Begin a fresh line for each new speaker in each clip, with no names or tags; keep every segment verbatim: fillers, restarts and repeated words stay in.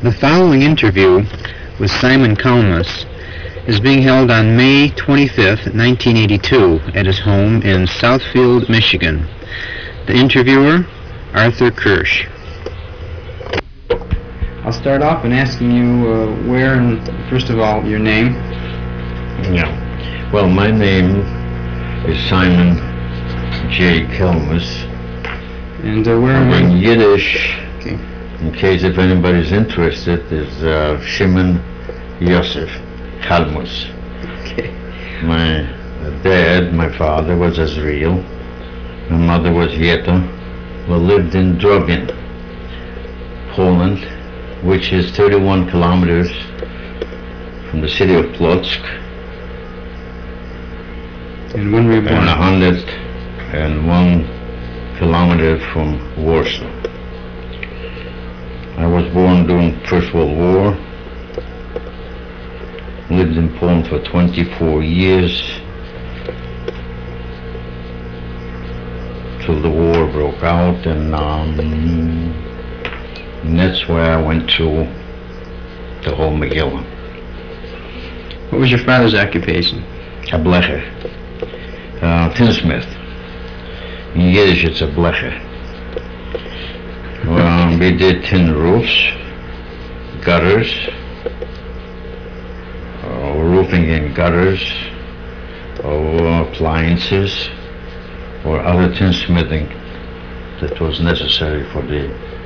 The following interview with Simon Kalmus is being held on May twenty-fifth, nineteen eighty-two, at his home in Southfield, Michigan. The interviewer, Arthur Kirsch. I'll start off in asking you uh, where, and first of all, your name.
Yeah. Well, my name is Simon J. Kalmus.
And uh, where am
In
I?
Yiddish,
Okay.
in case if anybody's interested, is uh, Shimon Yosef Kalmus.
Okay.
My dad, my father, was Israel. My mother was Yetta. We lived in Drobin, Poland, which is thirty-one kilometers from the city of Plotzk,
And when were you
and
born?
one hundred one kilometer from Warsaw. I was born during First World War, lived in Poland for twenty-four years, till the war broke out, and um, and that's where I went through the whole Megillah.
What was your father's occupation?
A blecher, uh, tinsmith. In Yiddish, it's a blecher. Well, we did tin roofs, gutters, uh, roofing in gutters, or appliances, or other tinsmithing that was necessary for the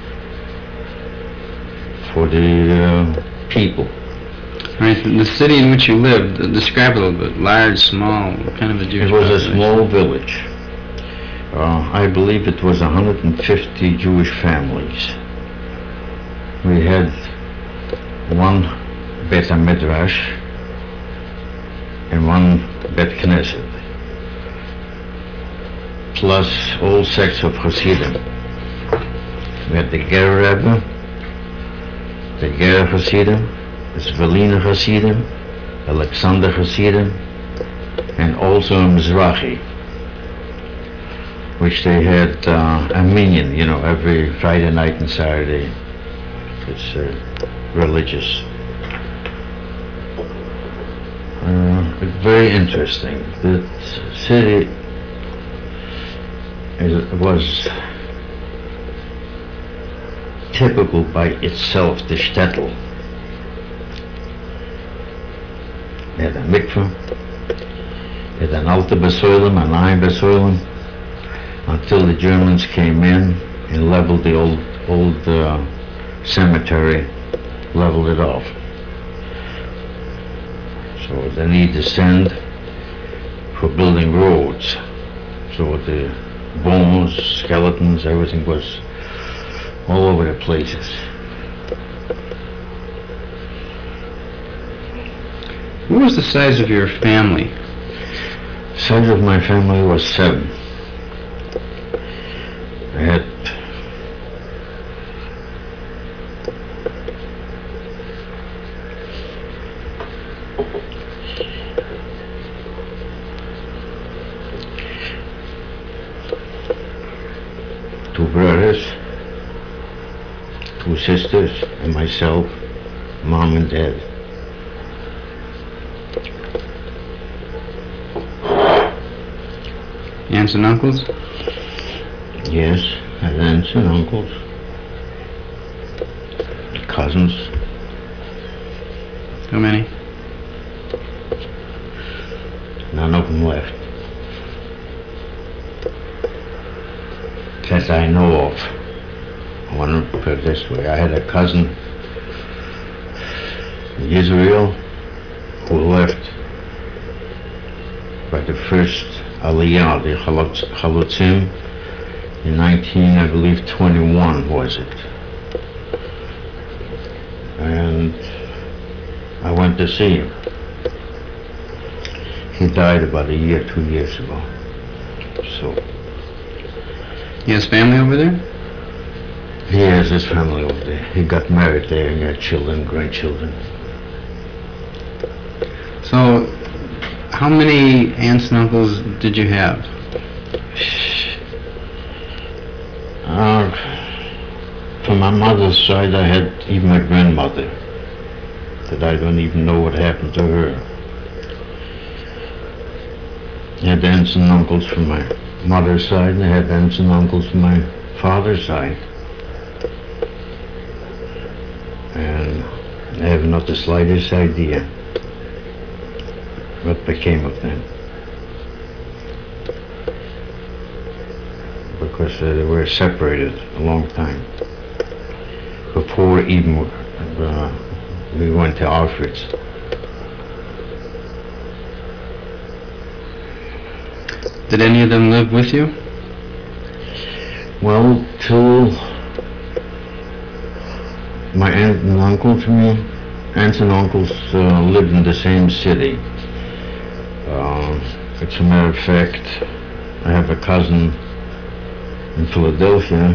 for the uh, people.
All right, the, the city in which you lived, uh, describe it a little bit. Large, small, what kind of a Jewish
It was a
population?
small village. Uh, I believe it was one hundred fifty Jewish families. We had one Bet HaMidrash and one Bet Knesset, plus all sects of Hasidim. We had the Ger Rebbe, the Ger Hasidim, the Svelina Hasidim, Alexander Hasidim, and also a Mizrahi, which they had uh, a minyan, you know, every Friday night and Saturday. It's uh, religious. Uh, very interesting. The city is, was typical by itself, the shtetl. They had a mikveh, they had an altar besoilim, an iron besoilim, until the Germans came in and leveled the old old uh, cemetery, leveled it off. So they need to send for building roads. So the bones, skeletons, everything was all over the places.
What was the size of your family?
The size of my family was seven. I had two brothers, two sisters, and myself, mom and dad.
Aunts and uncles?
Yes, and aunts and uncles, cousins.
How many?
None of them left that I know of. I want to put it this way. I had a cousin in Israel who left by the first Aliyah, the Chalutz- Chalutzim, in nineteen, I believe, twenty-one was it. And I went to see him. He died about a year, two years ago. So
He has family over there?
he has his family over there. He got married there and got children, grandchildren.
So, how many aunts and uncles did you have?
Uh, from my mother's side, I had even my grandmother, that I don't even know what happened to her. I had aunts and uncles from my mother's side, and I had aunts and uncles from my father's side. And I have not the slightest idea what became of them. Because uh, they were separated a long time. Before even uh, we went to Auschwitz.
Did any of them live with you?
Well, till my aunt and uncle to me, aunts and uncles uh, lived in the same city. Uh, as a matter of fact, I have a cousin in Philadelphia.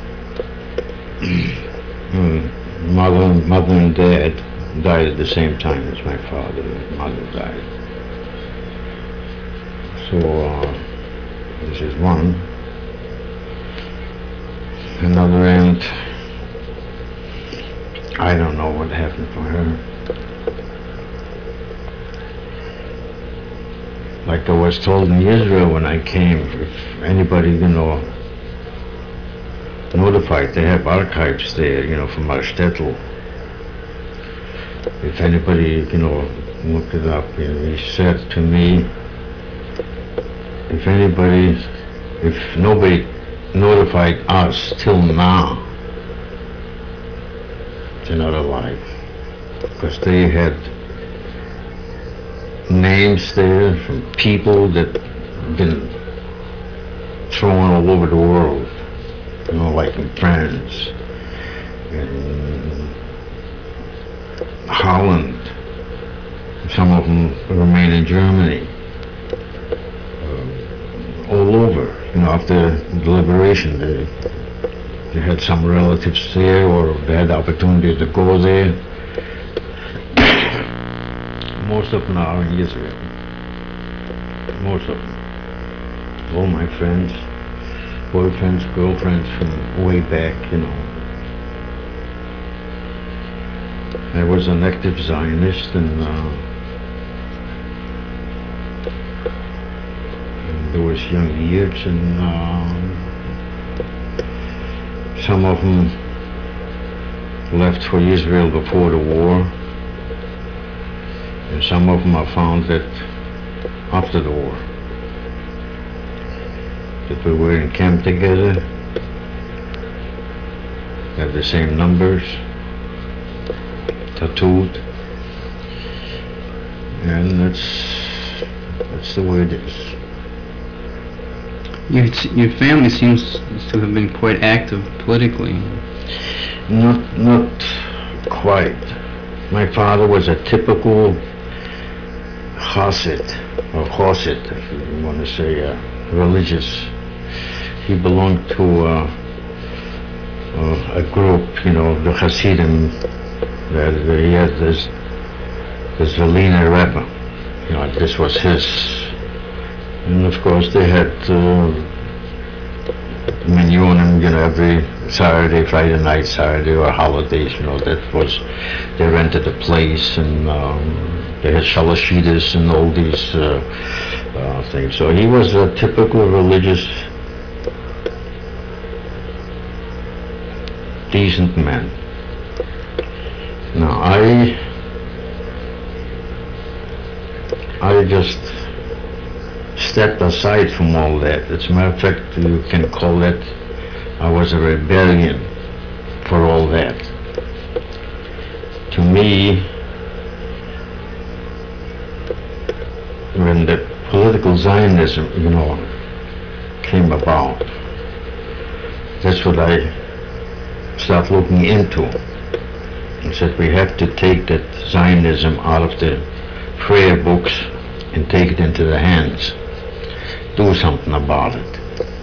mother, mother and dad died at the same time as my father and mother died. So uh, this is one. Another aunt, I don't know what happened for her. Like I was told in Israel when I came, if anybody, you know, notified, they have archives there, you know, from our shtetl. If anybody, you know, looked it up, you know, he said to me, if anybody, if nobody notified us till now, they're not alive. Because they had names there from people that been thrown all over the world, you know, like in France, in Holland, some of them remain in Germany, uh, all over, you know, after the liberation, they, they had some relatives there, or they had the opportunity to go there. Most of them are in Israel. Most of them. All my friends, boyfriends, girlfriends from way back, you know. I was an active Zionist, and, uh, and there was young years, and um, some of them left for Israel before the war. And some of them I found that after the war, that we were in camp together, had the same numbers, tattooed, and that's that's the way it is.
Your, your family seems to have been quite active politically.
Not not quite. My father was a typical Chassid, or Chassid, if you want to say uh, religious. He belonged to uh, uh, a group, you know, the Hasidim, that uh, he had this, this Velina Rebbe, you know, this was his. And of course they had uh, minyanim, you know, every Saturday, Friday night, Saturday, or holidays, you know, that was, they rented a place, and um, they had shalashidas and all these uh, uh, things. So he was a typical religious, decent man. Now I, I just stepped aside from all that. As a matter of fact, you can call that, I was a rebellion for all that. To me, when the political Zionism, you know, came about, that's what I started looking into. I said, we have to take that Zionism out of the prayer books and take it into the hands. Do something about it.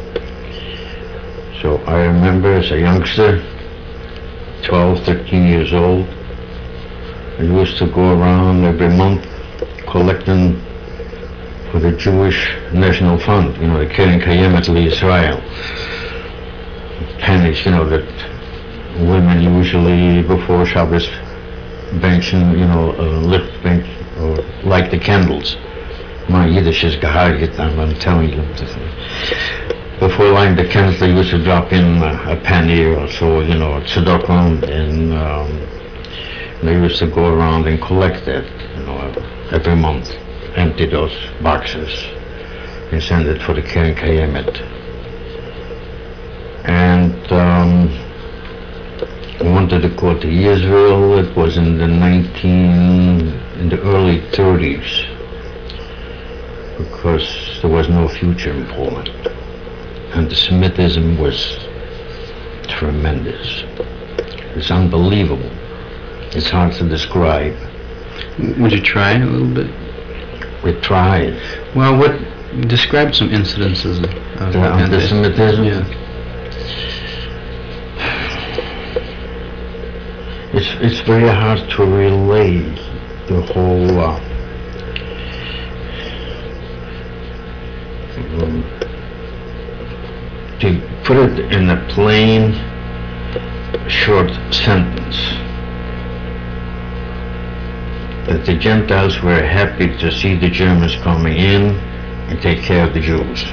So I remember as a youngster, twelve, thirteen years old, I used to go around every month collecting for the Jewish National Fund, you know, the Keren Kayemet LiYisrael. Pennies, you know, that women usually before Shabbos benchen, you know, uh, lift bench or light the candles. My Yiddish is gehargit, I'm, I'm telling you. Before lighting the candles, they used to drop in a, a penny or so, you know, tzedakah, and um, they used to go around and collect that, you know, every month, empty those boxes and send it for the Keren Kayemet. And um, I wanted to go to Israel. It was in the nineteen, in the early thirties, because there was no future in Poland. Anti-Semitism was tremendous. It's unbelievable. It's hard to describe.
Would you try a little bit?
We tried.
Well, what, describe some incidences of
The anti-Semitism?
Yeah.
It's, it's very hard to relay the whole uh, um, to put it in a plain, short sentence, that the Gentiles were happy to see the Germans coming in and take care of the Jews.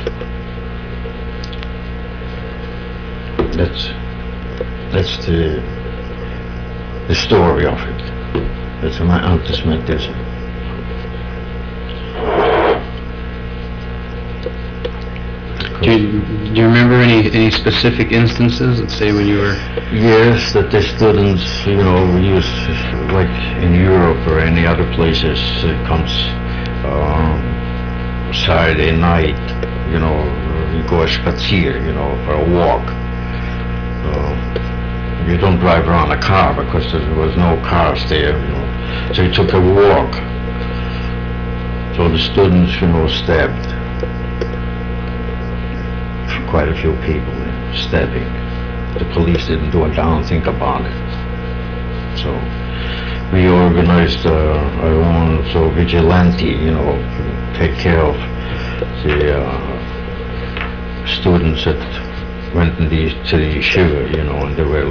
That's, that's the, the story of it. That's my anti-Semitism.
Do you, do you remember any, any specific instances, let's say when you were...
Yes, that the students, you know, use, like in Europe or any other places, it comes um, Saturday night, you know, you go a spazier, you know, for a walk. Uh, you don't drive around a car because there was no cars there, you know. So you took a walk. So the students, you know, stabbed quite a few people, stabbing. The police didn't do a darn thing about it. So we organized uh, our own so vigilante, you know, to take care of the uh, students that went in the, to the yeshiva, you know, and they were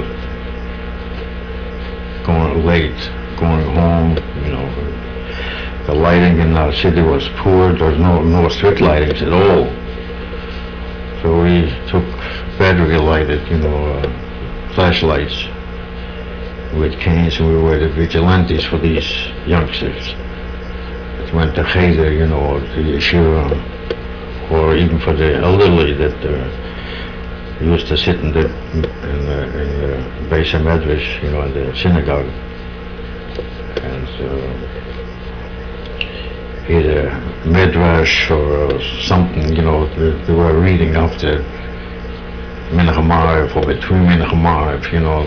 going late, going home, you know. The lighting in our city was poor. There was no, no street lightings at all. So we took battery lighted, you know, uh, flashlights with canes, and we were the vigilantes for these youngsters that went to Cheder, you know, or to Yeshiva, or even for the elderly that uh, used to sit in the, in the, in the Beis HaMedrash, you know, in the synagogue, and uh, either Midrash or something, you know, they, they were reading after Mincha Ma'ariv or between Mincha Ma'ariv, you know.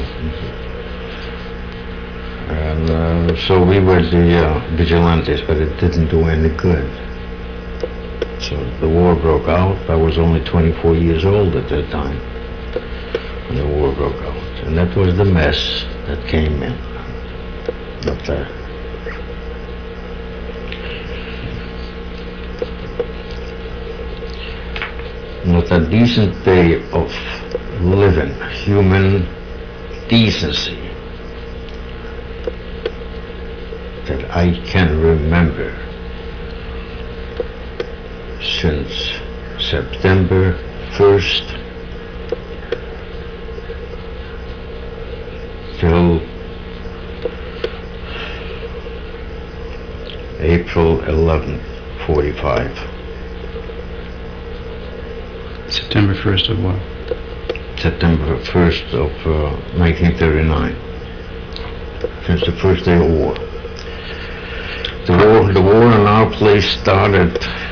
And uh, so we were the uh, vigilantes, but it didn't do any good. So the war broke out. I was only twenty-four years old at that time when the war broke out. And that was the mess that came in. But, uh, not a decent day of living, human decency that I can remember since September first till April eleventh, forty-five.
September first of what?
September first of uh, nineteen thirty-nine. Since the first day of war. The war, the war in our place started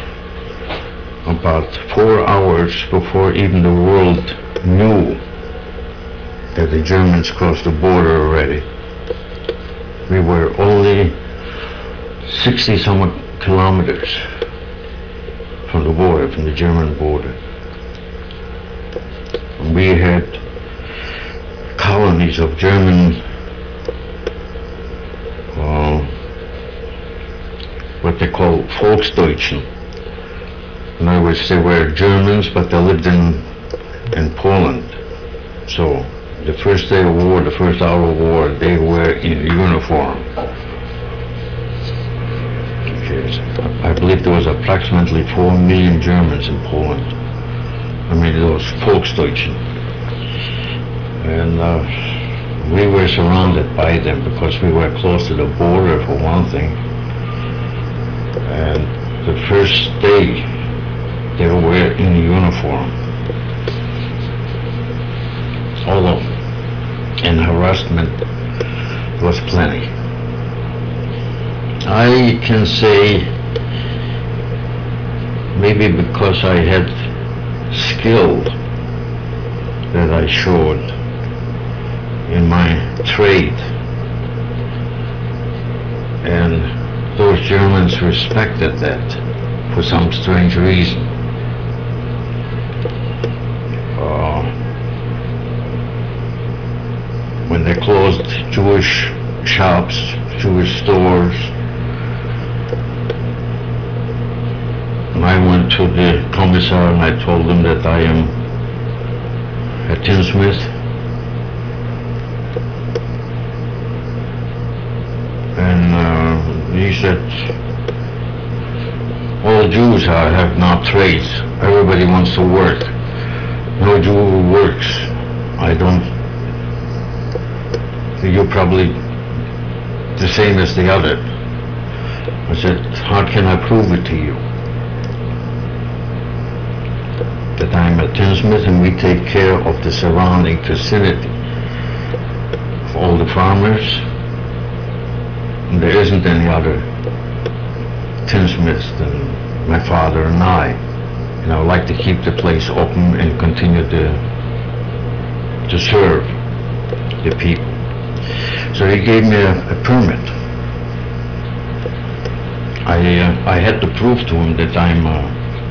about four hours before even the world knew that the Germans crossed the border already. We were only sixty some kilometers from the border, from the German border. We had colonies of German, uh, what they call Volksdeutschen. In other words, they were Germans, but they lived in in Poland. So The first day of war, the first hour of war, they were in uniform. Okay, so I believe there was approximately four million Germans in Poland. I mean, it was Volksdeutschen. And uh, we were surrounded by them because we were close to the border for one thing. And the first day, they were in uniform. All of them. And harassment was plenty. I can say maybe because I had skill that I showed in my trade, and those Germans respected that for some strange reason. Uh, when they closed Jewish shops, Jewish stores, and I went to the commissar and I told him that I am a tinsmith, and uh, he said, all Jews are, have not trades. Everybody wants to work. No Jew who works. I don't. You're probably the same as the other. I said, how can I prove it to you? That I'm a tinsmith and we take care of the surrounding vicinity of all the farmers. And there isn't any other tinsmiths than my father and I. And I would like to keep the place open and continue to, to serve the people. So he gave me a, a permit. I uh, I had to prove to him that I'm uh,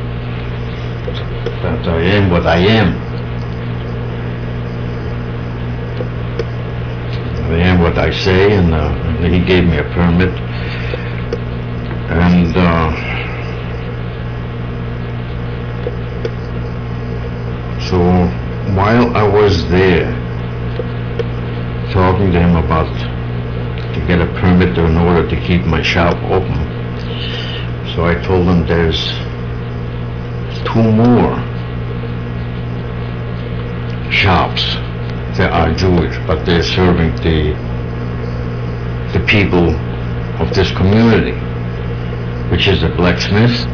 that I am what I am. I am what I say, and uh, he gave me a permit. And uh, so while I was there, talking to him about to get a permit in order to keep my shop open. So I told him there's two more shops that are Jewish, but they're serving the the people of this community, which is a blacksmith,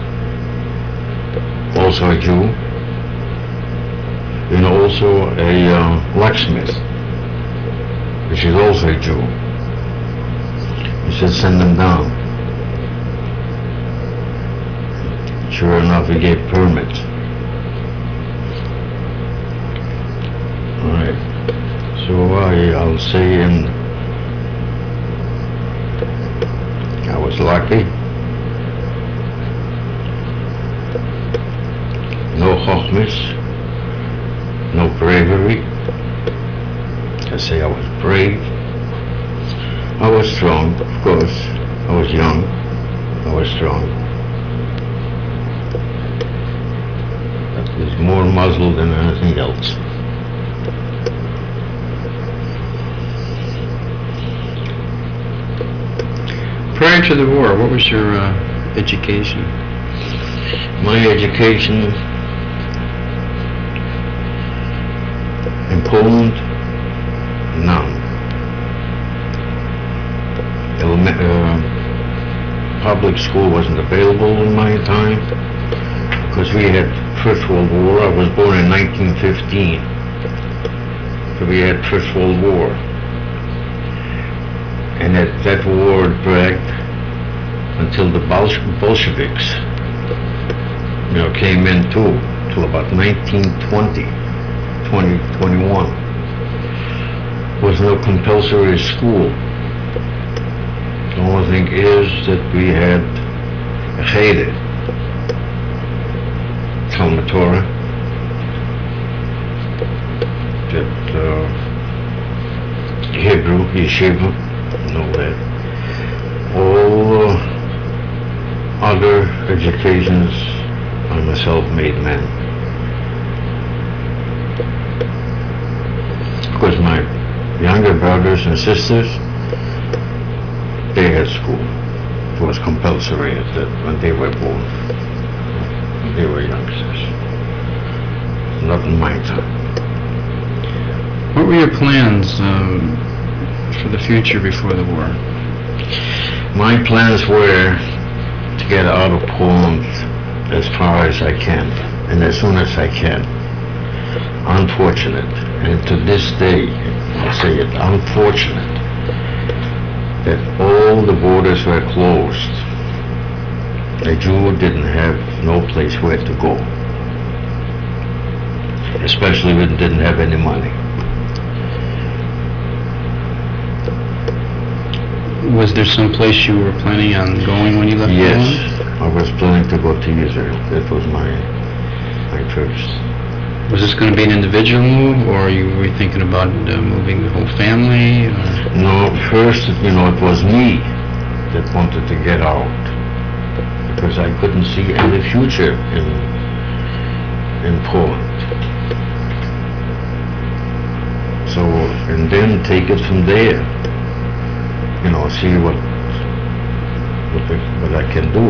also a Jew, and also a uh, locksmith, which is also a Jew. He said, send them down. Sure enough, he gave permits. Alright, so I, I'll say in, I was lucky. No chochmas, no bravery. I say I was brave. I was strong, of course. I was young. I was strong. That was more muzzle than anything else.
Prior to the war, what was your uh, education?
My education in Poland, none. Uh, public school wasn't available in my time because we had First World War. I was born in nineteen fifteen, so we had First World War, and that, that war dragged until the Bolsheviks, you know, came in too, till about nineteen twenty, twenty, twenty-one. There was no compulsory school. The only thing is that we had a cheder, Talmud Torah, that uh, Hebrew, yeshiva, and all that. All uh, other educations, I'm a self-made man. brothers and sisters, they had school. It was compulsory at that when they were born. When they were youngsters. Not in my time.
What were your plans um, for the future before the war?
My plans were to get out of Poland as far as I can, and as soon as I can. Unfortunate, and to this day, I'll say it, unfortunate, that all the borders were closed. A Jew didn't have no place where to go, especially when he didn't have any money.
Was there some place you were planning on going when you left
Yes,
Poland?
I was planning to go to Israel. That was my my first.
Was this going to be an individual move, or you were thinking about uh, moving the whole family? Or?
No, first, you know, it was me that wanted to get out because I couldn't see any future in in Poland. So, and then take it from there. You know, see what what, the, what I can do.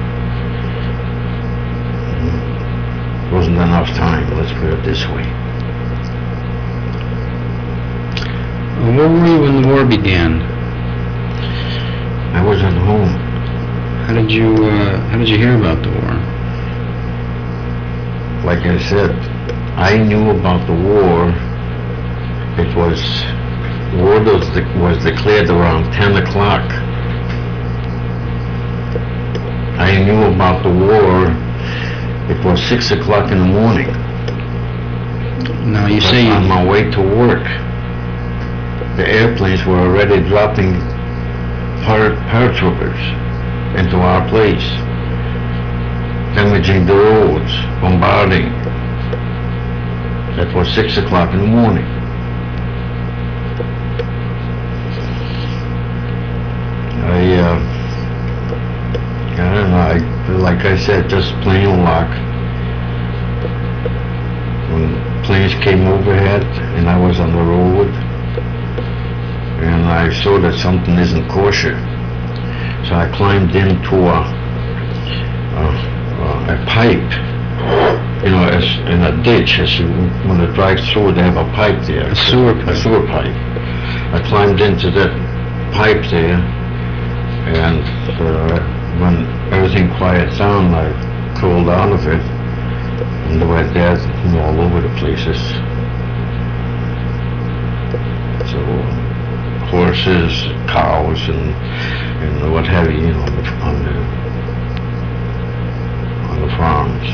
Wasn't enough time, let's put it this way.
Uh, where were you when the war began?
I was at home.
How did you uh, How did you hear about the war?
Like I said, I knew about the war. It was war was, de- was declared around ten o'clock. I knew about the war. It was six o'clock in the morning.
Now you
But
say
on
you,
my way to work, the airplanes were already dropping par- paratroopers into our place, damaging the roads, bombarding. That was six o'clock in the morning. I, uh, I don't know, I, like I said, just plain luck. When planes came overhead and I was on the road and I saw that something isn't kosher, so I climbed into a, a, a pipe, you know, as in a ditch. As you, when it drives through, they have a pipe there.
A sewer pipe.
A sewer pipe. I climbed into that pipe there, and uh, when everything quiets down, I crawled out of it, and they were dead, you know, all over the places. So horses, cows, and and what have you, you know, on the on the farms.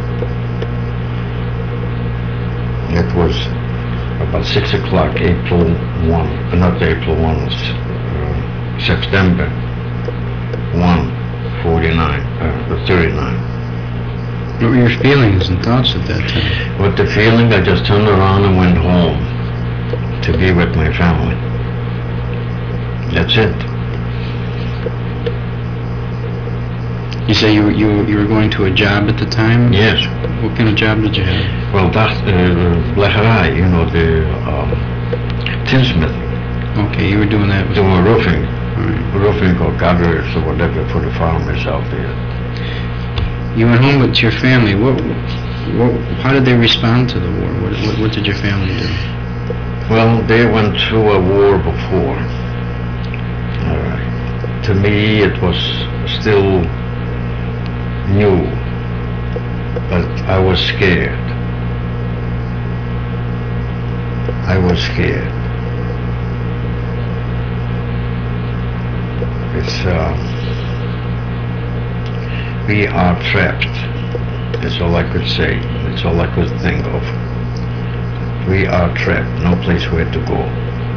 It was about six o'clock, April one, not April one, uh, September one, forty-nine, uh, thirty-nine.
what were your feelings and thoughts at that time?
With the feeling, I just turned around and went home to be with my family. That's it.
You say you were, you were- you were going to a job at the time?
Yes.
What kind of job did you have?
Well, that, uh, Blecherei, you know, the um, tinsmithing,
Okay, you were doing that with...
doing roofing,
All right.
roofing or gutters or whatever for the farmers out there.
You went home with your family. What, what, how did they respond to the war? What, what, what did your family do?
Well, they went through a war before. All right. To me, it was still new, but I was scared. I was scared. It's, uh, we are trapped. That's all I could say. That's all I could think of. We are trapped, no place where to go.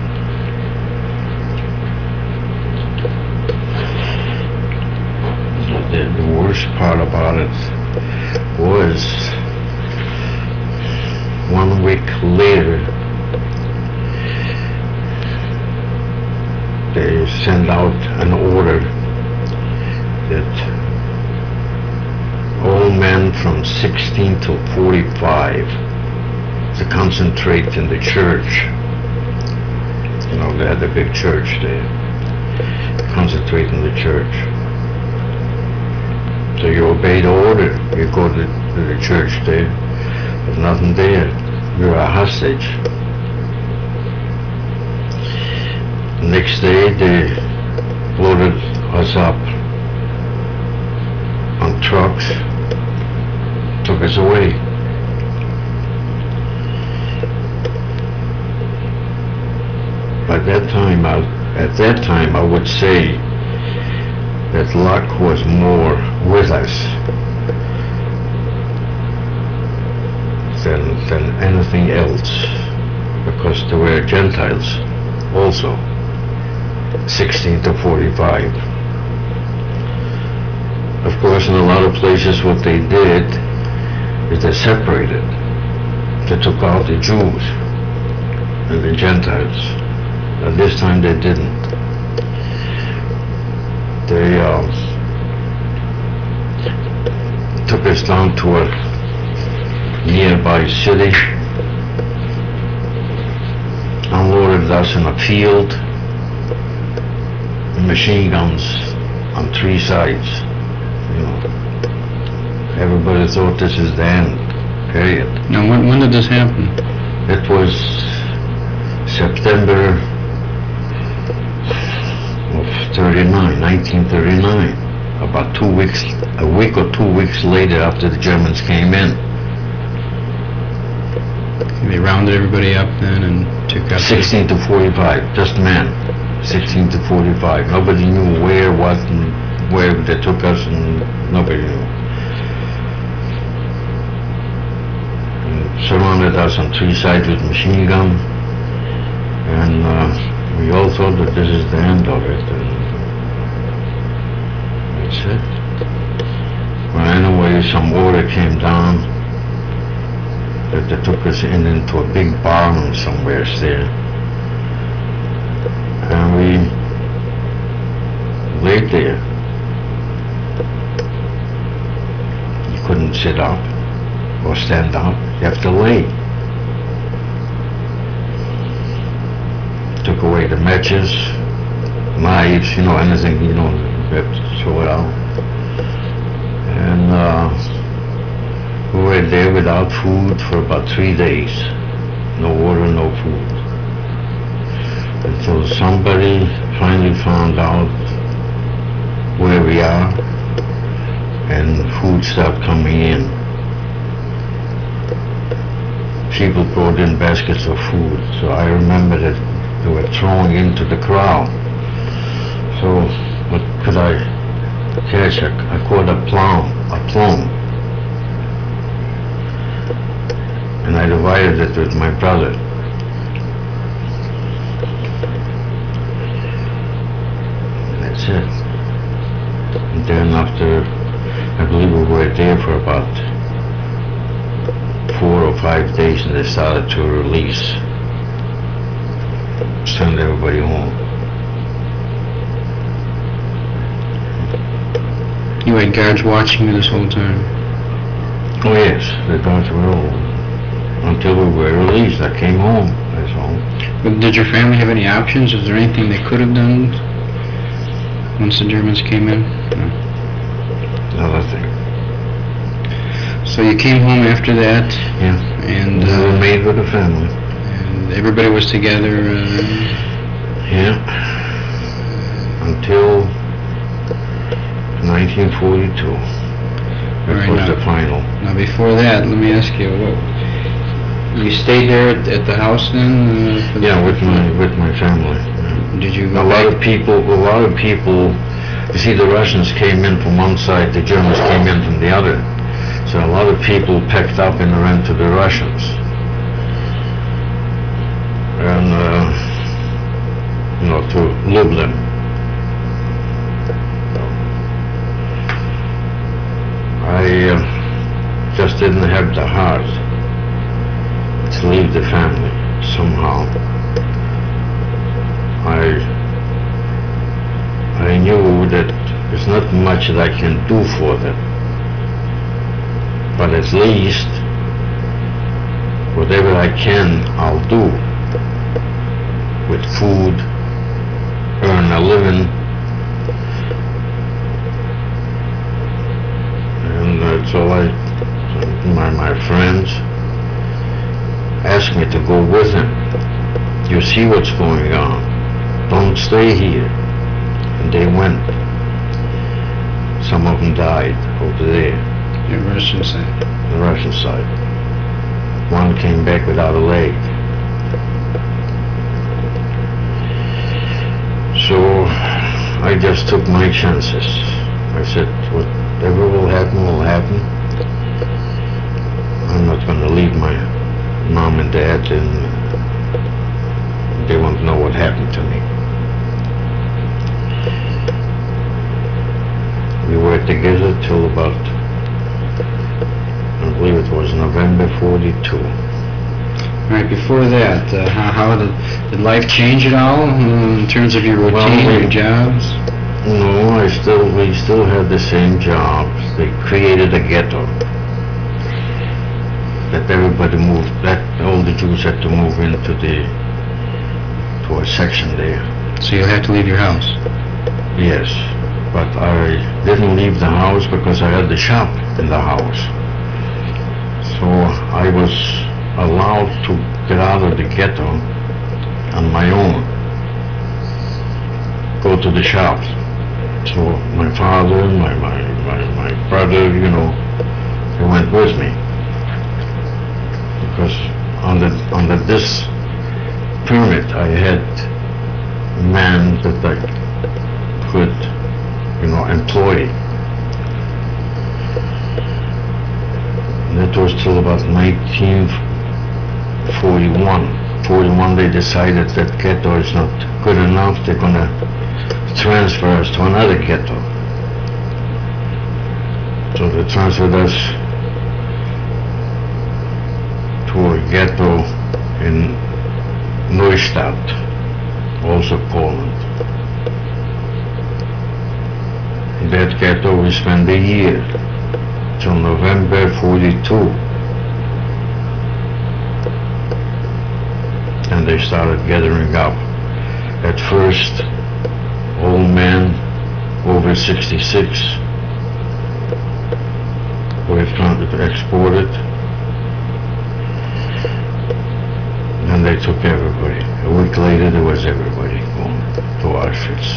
The, the worst part about it was one week later, they send out an order that all men from sixteen to forty-five to concentrate in the church You know, they had a big church there. Concentrate in the church. So you obey the order. You go to, to the church there. There's nothing there. You're a hostage. The next day they loaded us up on trucks, took us away. By that time, I, at that time, I would say that luck was more with us than, than anything else, because there were Gentiles also, sixteen to forty-five. Of course, in a lot of places what they did is they separated. They took out the Jews and the Gentiles. At this time they didn't. They uh, took us down to a nearby city, unloaded us in a field, machine guns on three sides. You know, everybody thought this is the end, period.
Now, when, when did this happen?
It was September of thirty-nine, nineteen thirty-nine. About two weeks, a week or two weeks later after the Germans came in.
They rounded everybody up then and took out...
sixteen to forty-five, just men. sixteen to forty-five. Nobody knew where, what, and where they took us, and nobody knew. And surrounded us on three sides with machine gun, and uh, we all thought that this is the end of it. And that's it. Well, anyway, some order came down that they took us in into a big barn somewhere there. And we laid there. You couldn't sit up or stand up. You have to lay. Took away the matches, knives, you know, anything, you know, you have to throw it out. And uh, we were there without food for about three days. No water, no food. Until somebody finally found out where we are and food started coming in. People brought in baskets of food, so I remember that they were throwing into the crowd. So what could I catch? I, I caught a plum, a plum, and I divided it with my brother. That's it. And then after, I believe we were there for about four or five days, and they started to release, send everybody home.
You had guards watching you this whole time?
Oh yes, the guards were all, until we were released. I came home, that's all.
But did your family have any options? Was there anything they could have done once the Germans came in? No.
Nothing.
So you came home after that?
Yeah.
And
we
uh,
remained with the family.
And everybody was together? Uh,
yeah. Until nineteen forty-two. That
right,
was
now,
the final.
Now before that, let me ask you, what, you stayed there at, at the house then? Uh, for the,
Yeah, with my with my family. Yeah.
Did you
A
go
lot
back?
of people, a lot of people, you see, the Russians came in from one side, the Germans came in from the other. So a lot of people packed up and ran to the Russians. And, uh, you know, to Lublin. I uh, just didn't have the heart to leave the family somehow. I I knew that there's not much that I can do for them, but at least whatever I can, I'll do with get food, earn a living, and that's all I, my, my friends asked me to go with them. You see what's going on. Don't stay here. And they went. Some of them died over there.
The Russian side.
The Russian side. One came back without a leg. So I just took my chances. I said, whatever will happen, will happen. I'm not going to leave my mom and dad, and they won't know what happened to me. We were together till about, I believe it was November forty-two.
Right before that, uh, how, how did, did life change at all uh, in terms of your routine,
Well, we-
your jobs?
No, I still, we still had the same jobs. They created a ghetto. That everybody moved, that all the Jews had to move into the, to a section there.
So you'll have to leave your house.
Yes, but I didn't leave the house because I had the shop in the house. So I was allowed to get out of the ghetto on my own, go to the shop. So my father, my, my, my, my brother, you know, they went with me. Because under, under this permit I had a man that I could, you know, employ. And that was till about nineteen forty-one. forty-one they decided that ghetto is not good enough. They're gonna transfer us to another ghetto. So they transferred us to a ghetto in Neustadt, also Poland. In that ghetto we spent a year, till November forty-two. And they started gathering up. At first, old men over sixty-six were exported. And they took everybody. A week later, there was everybody going to Auschwitz.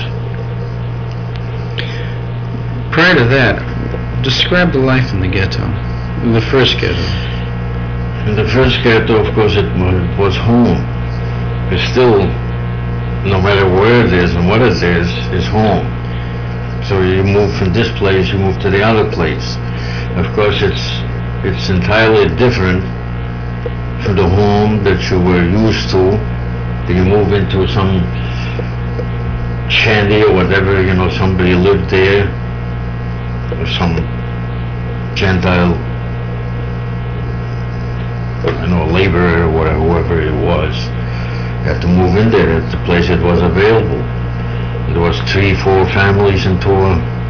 Prior to that, describe the life in the ghetto, the first ghetto.
In the first ghetto, of course, it was home. It's still, no matter where it is and what it is, it's home. So you move from this place, you move to the other place. Of course, it's it's entirely different from the home that you were used to. Then you move into some shanty or whatever, you know, somebody lived there, or some Gentile, you know, laborer or whatever, whoever it was. You had to move in there at the place that was available. There was three, four families into a,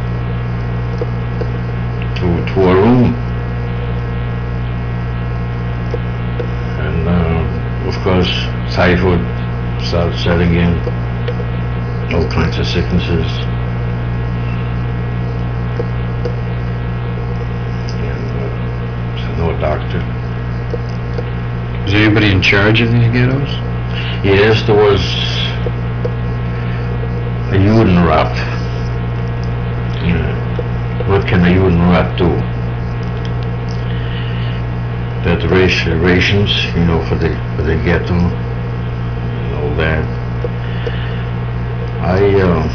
to, to a room. And uh, of course, typhoid started setting in, all kinds of sicknesses. And uh, so no doctor.
Was there anybody in charge of these ghettos?
Yes, there was a Judenrat. Yeah. What can a Judenrat do? That rations, you know, for the for the ghetto and all that. I, uh,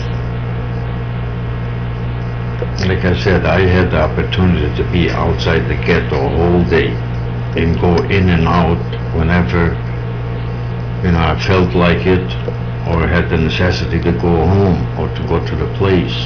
like I said, I had the opportunity to be outside the ghetto a whole day and go in and out whenever, you know, I felt like it, or had the necessity to go home or to go to the place.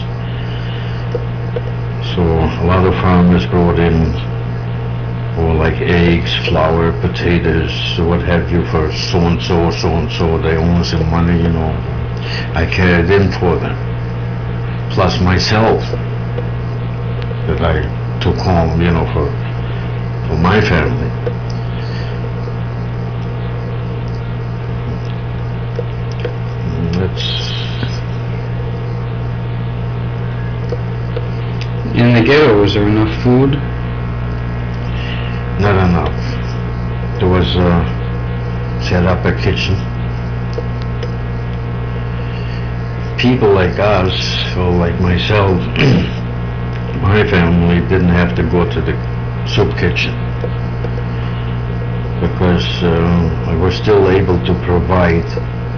So a lot of farmers brought in, or like eggs, flour, potatoes, what have you, for so-and-so, so-and-so. They owe some money, you know. I carried in for them. Plus myself, that I took home, you know, for, for my family.
ghetto, was there enough food?
Not enough. There was uh, set up a kitchen. People like us, or like myself, my family didn't have to go to the soup kitchen because uh, I was still able to provide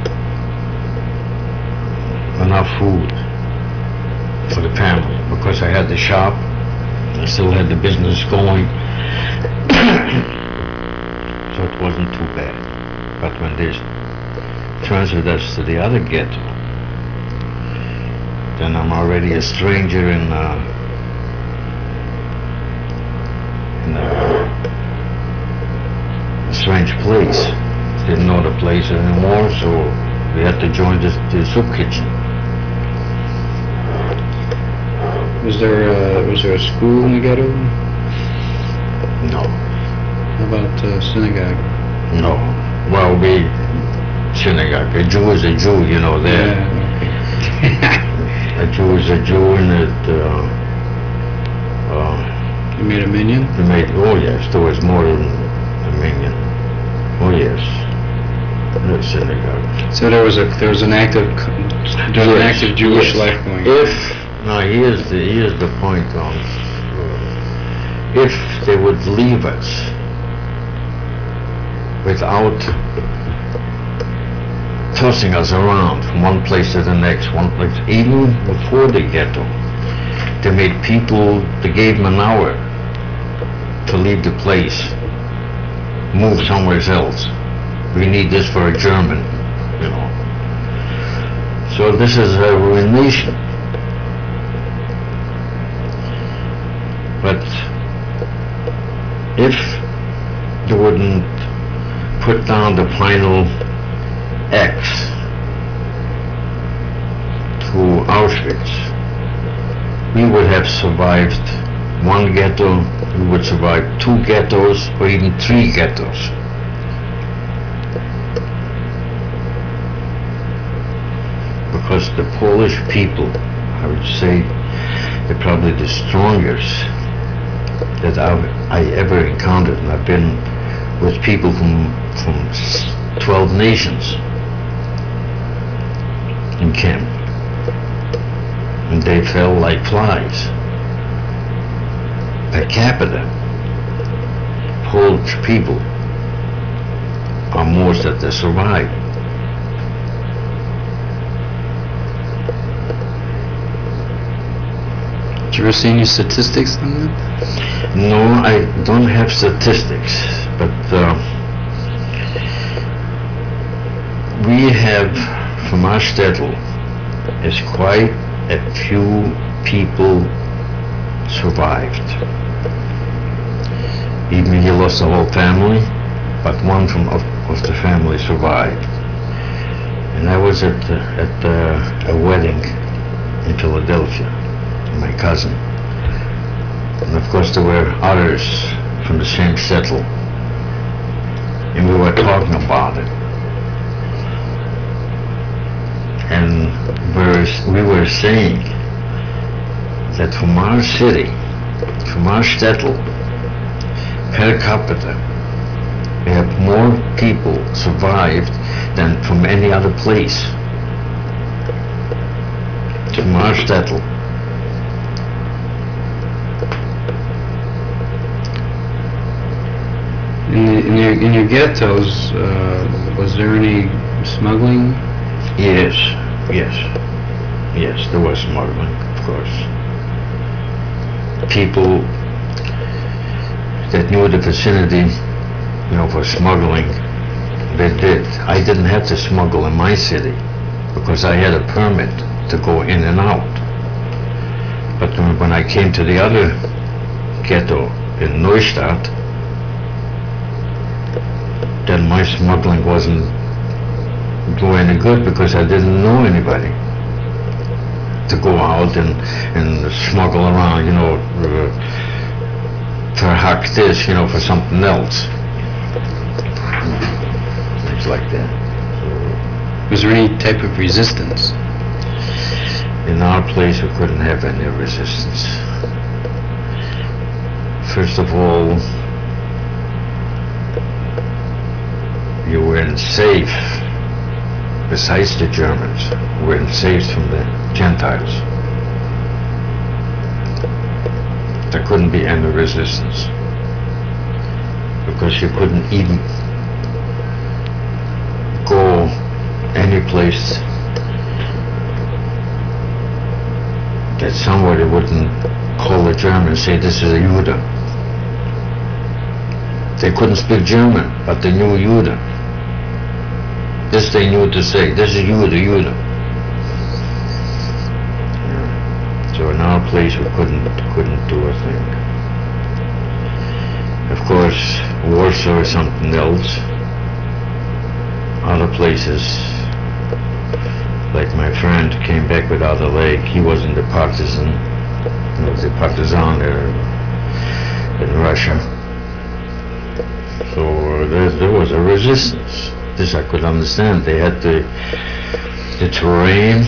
enough food for the family because I had the shop, I still had the business going, so it wasn't too bad. But when they transferred us to the other ghetto, then I'm already a stranger in, uh, in a, a strange place. Didn't know the place anymore, so we had to join the, the soup kitchen.
Was there a, was there a school in the ghetto?
No.
How about a synagogue?
No. Well, we, synagogue, a Jew is a Jew, you know, there.
Yeah, okay.
A Jew is a Jew, and it, uh, uh,
You made a minion?
we made, oh yes, there was more than a million. Oh yes, the synagogue.
So there was a there was an active there was an
Yes,
active Jewish
yes.
life going on.
If, now here's the, here's the point on, uh, if they would leave us without tossing us around from one place to the next, one place, even before the ghetto, they made people, they gave them an hour to leave the place, move somewhere else. We need this for a German, you know. So this is a ruination. But if they wouldn't put down the final X to Auschwitz, we would have survived one ghetto, we would survive two ghettos, or even three ghettos. Because the Polish people, I would say, they're probably the strongest that I've, I ever encountered, and I've been with people from, from twelve nations in camp, and they fell like flies. Per capita, Polish people are most that they survive.
Did you ever see any statistics on that?
No, I don't have statistics, but uh, we have, from our shtetl, is quite a few people survived. Even he lost the whole family, but one from of, of the family survived. And I was at uh, at uh, a wedding in Philadelphia, my cousin. And of course there were others from the same shtetl, and we were talking about it. And we were saying that from our city, from our shtetl, per capita, we have more people survived than from any other place. From our shtetl.
In, the, in your in your ghettos, uh, was there any smuggling?
Yes, yes, yes. There was smuggling, of course. People that knew the vicinity, you know, for smuggling, they did. I didn't have to smuggle in my city because I had a permit to go in and out. But when I came to the other ghetto in Neustadt, then my smuggling wasn't doing any good because I didn't know anybody to go out and, and smuggle around, you know, uh, verhack this, you know, for something else. Things like that.
Was there any type of resistance?
In our place, we couldn't have any resistance. first of all, you weren't safe, besides the Germans, weren't safe from the Gentiles. There couldn't be any resistance, because you couldn't even go any place that somebody wouldn't call the German and say, this is a Jude. They couldn't speak German, but they knew Jude. This they knew to say, this is Jude, Jude. Yeah. So in our place we couldn't, couldn't do a thing. Of course, Warsaw is something else. Other places, like my friend came back without a leg. He wasn't a partisan. He was a partisan there in Russia. So there, there was a resistance. This I could understand. They had the, the terrain.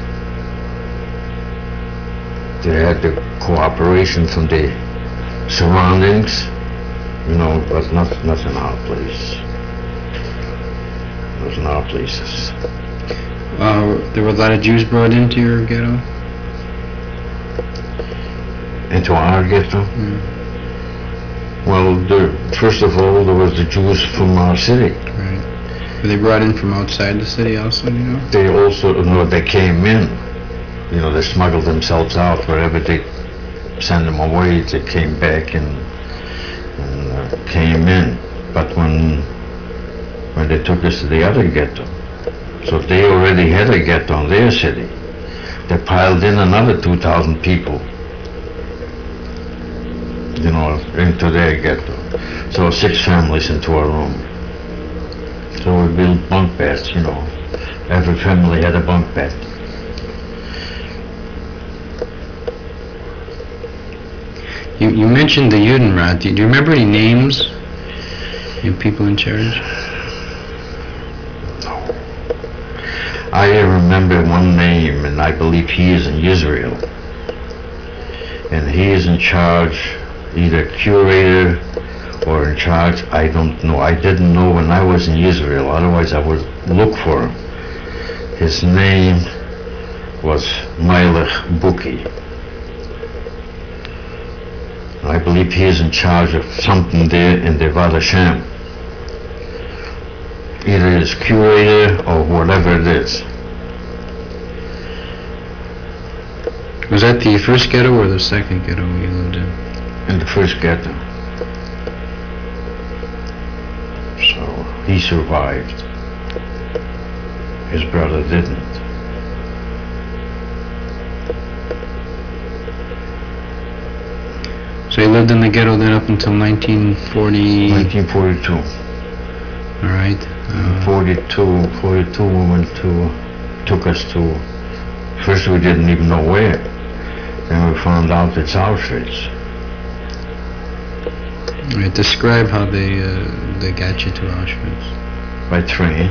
They had the cooperation from the surroundings, you know, but not, not in our place. Not in our places.
Uh, there were a lot of Jews brought into your ghetto?
Into our ghetto?
Mm.
Well, the, first of all, there was the Jews from our city.
Right. Were they brought in from outside the city also, you know?
They also, you know, they came in. You know, they smuggled themselves out wherever they sent them away. They came back and, and uh, came in. But when when they took us to the other ghetto, so they already had a ghetto in their city. They piled in another two thousand people, you know, into their ghetto. So six families into a room. So we built bunk beds, you know. Every family had a bunk bed.
You, you mentioned the Judenrat. Do you remember any names? You people in charge?
I remember one name, and I believe he is in Israel. And he is in charge, either curator or in charge, I don't know. I didn't know when I was in Israel, otherwise I would look for him. His name was Melech Buki. I believe he is in charge of something there in the Yad Hashem. Either as curator or whatever it is.
Was that the first ghetto or the second ghetto you lived in?
In the first ghetto. So he survived. His brother didn't.
So you lived in the ghetto then up until nineteen forty?
nineteen forty-two.
All right. Uh,
forty-two, forty-two we went to, took us to, first we didn't even know where. Then we found out it's Auschwitz.
right, describe how they, uh, they got you to Auschwitz.
By train.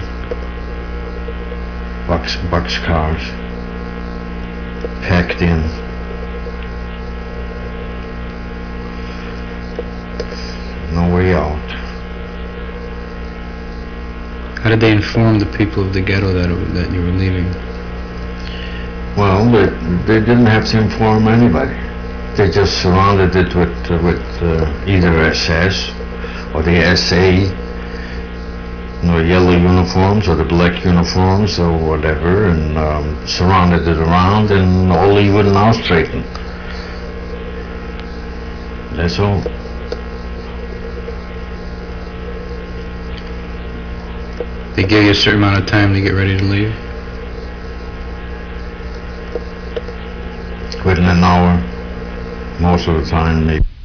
Box, box cars. Packed in. No way out.
How did they inform the people of the ghetto that, that you were leaving?
Well, they, they didn't have to inform anybody. They just surrounded it with, uh, with uh, either S S or the S A, you know, yellow uniforms or the black uniforms or whatever, and um, surrounded it around, and all you would now straighten. That's all.
They gave you a certain amount of time to get ready to leave?
Within an hour, most of the time, maybe.